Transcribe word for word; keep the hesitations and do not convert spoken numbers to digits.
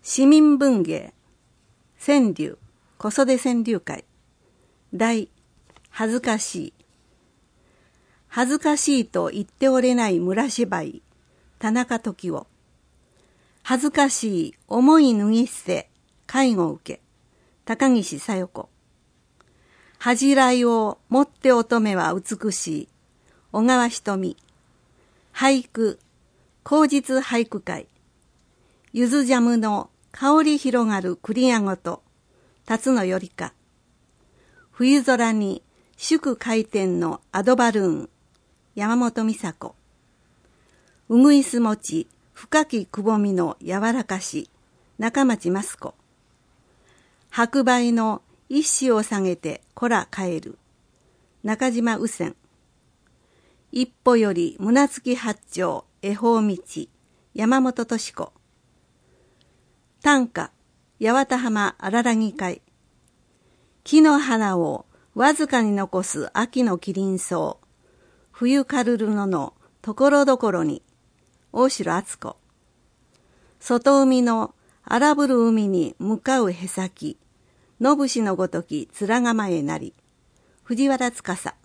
市民文芸川柳小袖川柳会題恥ずかしい。恥ずかしいと言っておれない村芝居田中時夫。恥ずかしい思い脱ぎ捨て介護受け高岸小夜子。恥じらいをもって乙女は美しい小川瞳。俳句口実俳句会ゆずジャムの香り広がる栗屋ごと辰野よりか。冬空に祝回転のアドバルーン山本美佐子。うぐいす餅深きくぼみの柔らかし中町マスコ。白梅の一子を下げてこら帰る中島右仙。一歩より胸付き八丁恵方道山本敏子。短歌八幡浜荒らぎ会。木の花をわずかに残す秋のキリン草冬かるるののところどころに大城敦子。外海の荒ぶる海に向かうへさき野節のごとき面構えなり藤原司。